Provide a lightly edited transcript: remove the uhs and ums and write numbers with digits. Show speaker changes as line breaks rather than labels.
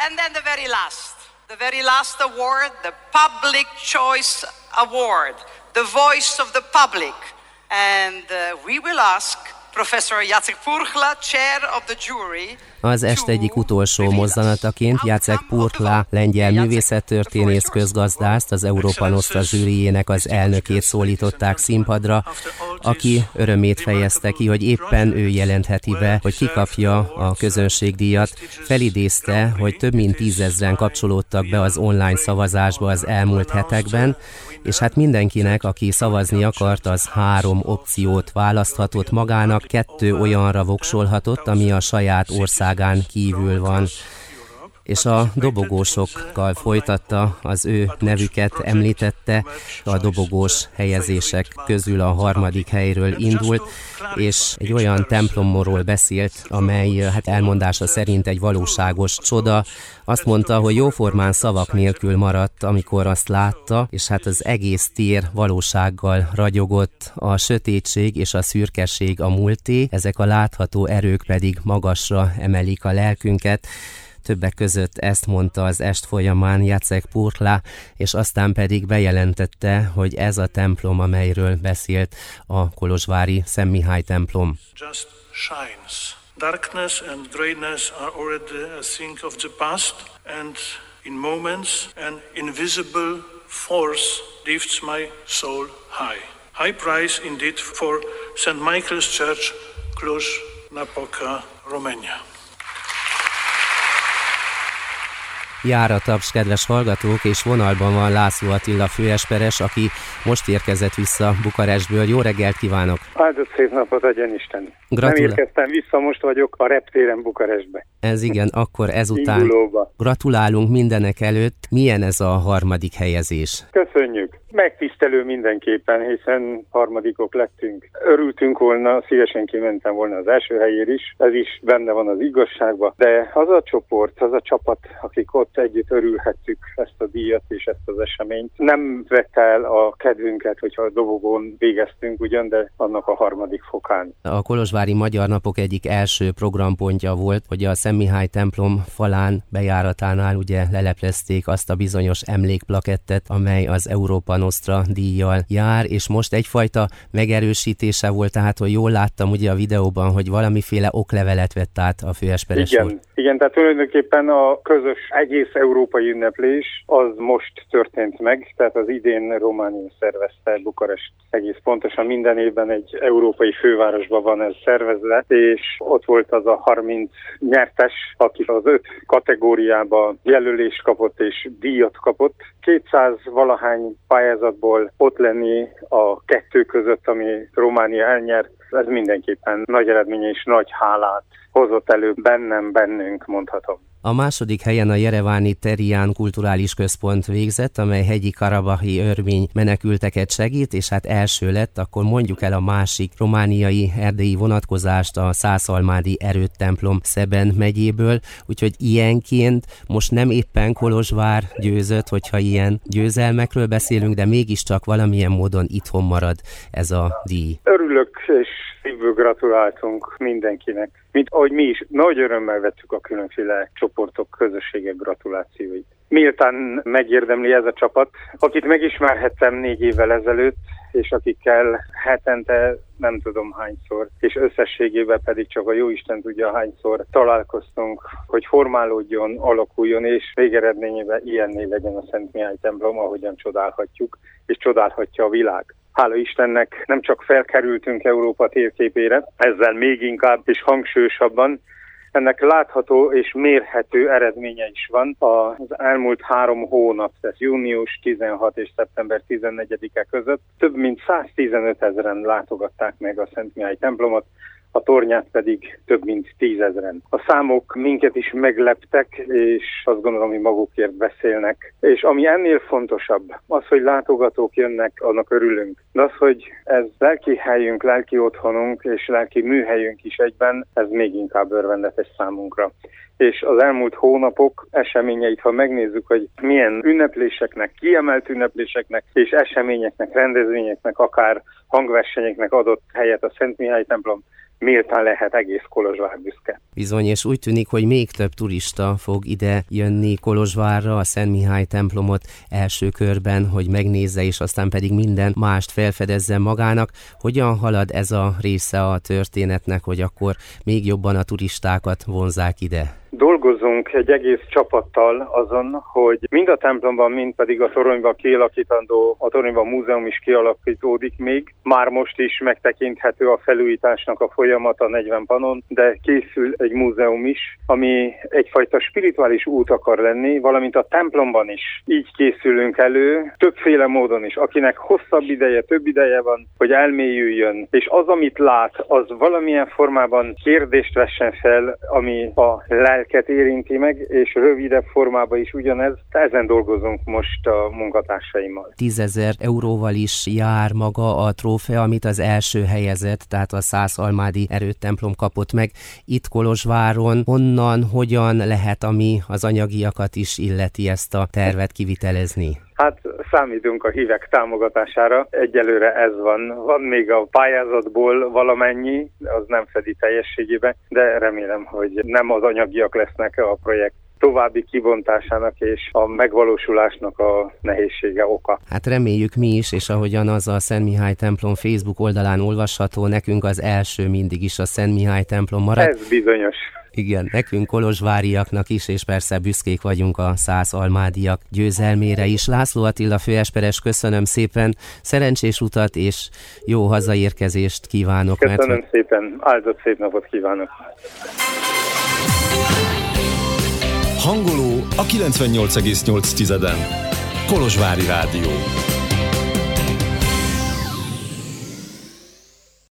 And then the very last award, the Public Choice Award, the voice of the public. And we will ask Professor Jacek Purkla, chair of the jury.
Az este egyik utolsó mozzanataként Jacek Purkla, lengyel művészettörténész közgazdászt, az Európa Nostra zsűrijének az elnökét szólították színpadra, aki örömét fejezte ki, hogy éppen ő jelentheti be, hogy kikapja a közönségdíjat. Felidézte, hogy több mint 10 000-en kapcsolódtak be az online szavazásba az elmúlt hetekben, és hát mindenkinek, aki szavazni akart, az 3 opciót választhatott magának, 2 olyanra voksolhatott, ami a saját országán kívül van. És a dobogósokkal folytatta, az ő nevüket említette, a dobogós helyezések közül a 3. helyről indult, és egy olyan templomról beszélt, amely hát elmondása szerint egy valóságos csoda. Azt mondta, hogy jóformán szavak nélkül maradt, amikor azt látta, és hát az egész tér valósággal ragyogott, a sötétség és a szürkeség a múlté, ezek a látható erők pedig magasra emelik a lelkünket. Többek között ezt mondta az est folyamán Jacek Purkla, és aztán pedig bejelentette, hogy ez a templom, amelyről beszélt, a kolozsvári Szent Mihály templom.
Just shines. Darkness and grayness are already a thing of the past, and in moments an invisible force lifts my soul high. High price indeed for St. Michael's Church, Cluj-Napoca, Romania.
Jár a taps, kedves hallgatók, és vonalban van László Attila főesperes, aki most érkezett vissza Bukarestből. Jó reggelt kívánok!
Áldott szép napot adjon Isten! Nem érkeztem vissza, most vagyok a reptéren Bukarestbe.
Ez igen, akkor ezután
Indulóba.
Gratulálunk mindenek előtt. Milyen ez a 3. helyezés?
Köszönjük! Megtisztelő mindenképpen, hiszen 3. lettünk. Örültünk volna, szívesen kimentem volna az első helyér is, ez is benne van az igazságban, de az a csoport, az a csapat, akik ott együtt örülhettük ezt a díjat és ezt az eseményt, nem vett el a kedvünket, hogyha a dobogón végeztünk ugyan, de annak a 3. fokán.
A kolozsvári Magyar Napok egyik első programpontja volt, hogy a Szent Mihály templom falán bejáratánál ugye leleplezték azt a bizonyos emlékplakettet, amely az Európa Nostra díjjal jár, és most egyfajta megerősítése volt, tehát hogy jól láttam ugye a videóban, hogy valamiféle oklevelet vett át a főesperes úr.
Igen, tehát tulajdonképpen a közös egész európai ünneplés az most történt meg, tehát az idén Románia szervezte, Bukarest egész pontosan minden évben egy európai fővárosban van ez szervezve, és ott volt az a 30 nyertes, aki az 5 kategóriába jelölést kapott és díjat kapott. 200 valahány pályázatból ott lenni a 2 között, ami Románia elnyert, ez mindenképpen nagy eredmény és nagy hálát hozott elő bennünk, mondhatom.
A 2. helyen a jereváni Terián Kulturális Központ végzett, amely hegyi karabahi örmény menekülteket segít, és hát első lett, akkor mondjuk el a másik romániai erdélyi vonatkozást, a Szászalmádi Erőtemplom Szeben megyéből, úgyhogy ilyenként most nem éppen Kolozsvár győzött, hogyha ilyen győzelmekről beszélünk, de mégiscsak valamilyen módon itthon marad ez a díj.
Örülök, és szívből gratuláltunk mindenkinek. Mint ahogy mi is nagy örömmel vettük a különféle csoportok, közösségek gratulációit. Méltán megérdemli ez a csapat, akit megismerhettem 4 évvel ezelőtt, és akikkel hetente nem tudom hányszor, és összességében pedig csak a Jóisten tudja hányszor találkoztunk, hogy formálódjon, alakuljon, és végeredményében ilyenné legyen a Szent Mihály templom, ahogyan csodálhatjuk, és csodálhatja a világ. Hála Istennek nem csak felkerültünk Európa térképére, ezzel még inkább és hangsúlyosabban, ennek látható és mérhető eredménye is van. Az elmúlt 3 hónap, tehát június 16 és szeptember 14-e között több mint 115 000-en látogatták meg a Szent Mihály templomot, a tornyát pedig több mint 10 000-en. A számok minket is megleptek, és azt gondolom, hogy magukért beszélnek. És ami ennél fontosabb, az, hogy látogatók jönnek, annak örülünk. De az, hogy ez lelki helyünk, lelki otthonunk és lelki műhelyünk is egyben, ez még inkább örvendetes számunkra. És az elmúlt hónapok eseményeit, ha megnézzük, hogy milyen ünnepléseknek, kiemelt ünnepléseknek és eseményeknek, rendezvényeknek, akár hangversenyeknek adott helyet a Szent Mihály templom, méltán lehet egész Kolozsvár büszke.
Bizony, és úgy tűnik, hogy még több turista fog ide jönni Kolozsvárra, a Szent Mihály templomot első körben, hogy megnézze, és aztán pedig minden mást felfedezzen magának. Hogyan halad ez a része a történetnek, hogy akkor még jobban a turistákat vonzzák ide?
Dolgozunk egy egész csapattal azon, hogy mind a templomban, mind pedig a toronyban kialakítandó, a toronyban múzeum is kialakítódik még. Már most is megtekinthető a felújításnak a folyamata 40 panon, de készül egy múzeum is, ami egyfajta spirituális út akar lenni, valamint a templomban is így készülünk elő, többféle módon is. Akinek hosszabb ideje, több ideje van, hogy elmélyüljön, és az, amit lát, az valamilyen formában kérdést vessen fel, ami a lelket érinti meg, és rövidebb formában is ugyanez. Ezen dolgozunk most a munkatársaimmal. 10
000 euróval is jár maga a trófea, amit az első helyezett, tehát a Szászalmádi Erőtemplom kapott meg. Itt Kolozsváron honnan, hogyan lehet, ami az anyagiakat is illeti, ezt a tervet kivitelezni?
Hát számítunk a hívek támogatásására. Egyelőre ez van. Van még a pályázatból valamennyi, az nem fedi teljességében, de remélem, hogy nem az anyagiak lesznek a projekt további kibontásának és a megvalósulásnak a nehézsége oka.
Hát reméljük mi is, és ahogyan az a Szent Mihály templom Facebook oldalán olvasható, nekünk az első mindig is a Szent Mihály templom marad.
Ez bizonyos.
Igen, nekünk kolozsváriaknak is, és persze büszkék vagyunk a szászalmádiak győzelmére is. László Attila főesperes, köszönöm szépen, szerencsés utat és jó hazaérkezést kívánok.
Köszönöm szépen, áldott szép napot kívánok.
Hangoló a 98,8-en. Kolozsvári Rádió.